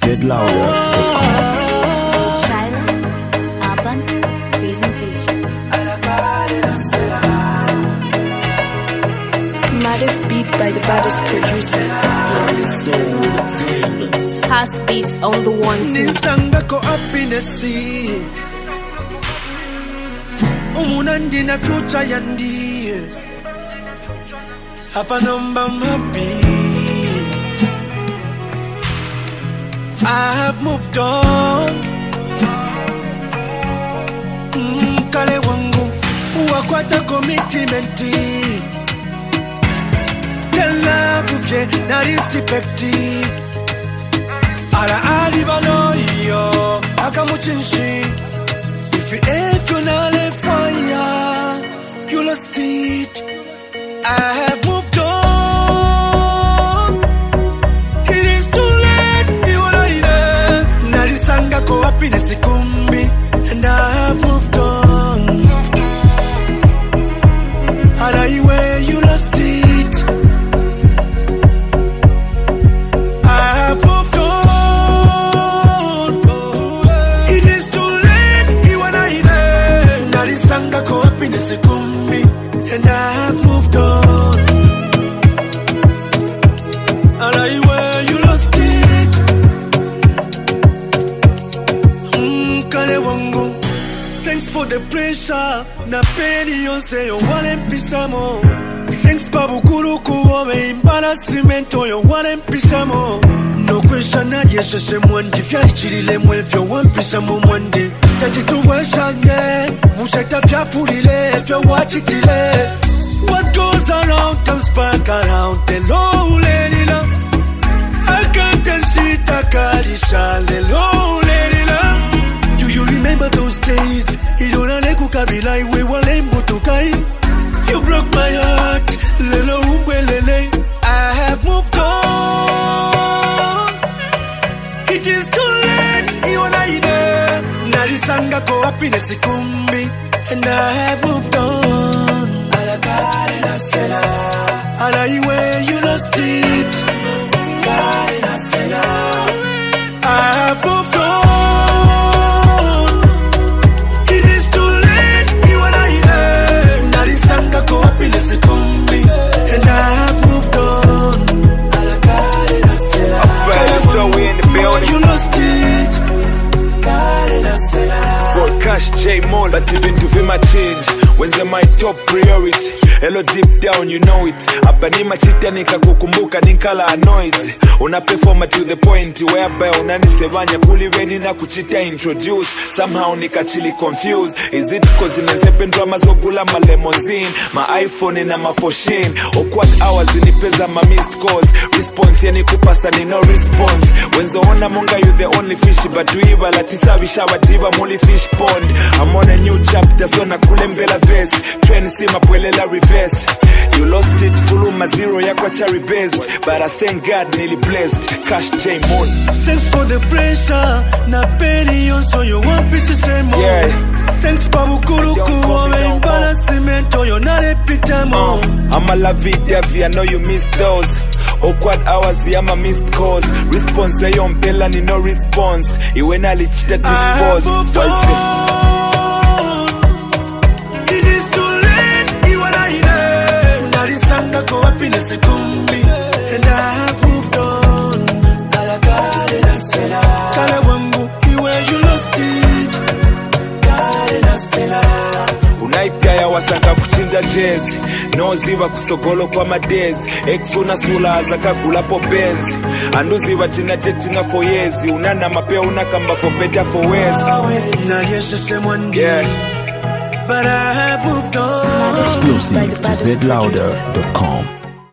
zlouder.com. Maddest beat by the baddest producer. Past beats on the one too. Nisanga ko happiness. Umunandi na future yandi. Hapa nomba I'm happy. I have moved on. Kale wangu uwakwata commitmenti. Tella kufye na respecti. Ara ali baloyo akamuchinshi. If you're not a fire, you lost it. I have moved on. It is too late. You are here. Narisanga ko happiness kumbi, and I have moved on. Araiwe, you lost it. I have moved on. It is too late. You are here. Narisanga ko happiness kumbi, and I have moved on. Araiwe, you lost it. Kale wangu. Thanks for the pressure. Na peni yonse yo wale mpisamo. Thanks babukuru kuwame embarrassment yo wale mpisamo. No question na yesheshe mwandi. Fyali chilile mwevyo wampisamo mwandi. Tati tuweshanye. Musheta fyafulile fyo wachitile. What goes around comes back around. Hello lady love. I can't tell shit akalisha. Hello lady love. Do you remember those days? Idonane kukabila iwe wale mutukai. You broke my heart. Lelo umbelele. I have moved on. It is too late. Iwana ide. Narisanga ko happiness kumbi, and I have moved on. Alakale na sela. Alaiwe, you lost it. Kale na sela. I have moved on. It is too late. You are here. Narisanga ko happiness kumbi, and I have moved on. Alakale na sela. So we in the building. You lost it. Kale na sela. Broadcast J Mall, but even to feel my change. When's my top priority? Hello deep down, you know it. Hapa ni machita nikakukumbuka nikala annoyed. Una perform to the point whereby unanisevanya kuliveni na kuchita introduce. Somehow nikachili confused. Is it cause inazependwa mazogula ma limousine, ma iPhone na ma 14? Awkward hours inipeza ma missed calls. Response yani kupasa ni no response. Wenzo ona munga you the only fish, but we iva latisa vishawa diva muli fish pond. I'm on a new chapter so na kulembela verse. Trend si mapwelela reverse. You lost it full my zero ya kwa cherry based, but I thank God nearly blessed. Cash J Moon. Thanks for the pressure. Na peni yonso yo one piece same. Yeah. Thanks babukuru kuwame embarrassment yo narepitamo. I'm a la vida, I know you missed those. Awkward hours, I'm a missed calls. Response, I on Bella, ni no response. Iwe nalichita dispose. It is too late, you are here. Narisanga ko happiness kumbi, and I have moved on. Alakale na sela. Kale wangu, iwe you lost it. Kale na sela. Unaitaya wasaka kuchinja jezi. Noziva kusogolo kwa madezi. Exuna sula azaka kulapo benzi. Anduziva tina datinga for years. Unana mapea unakamba for better for worse. Na yesheshe mwandi. Yeah. But I have moved on. Exclusive to zlouder.com.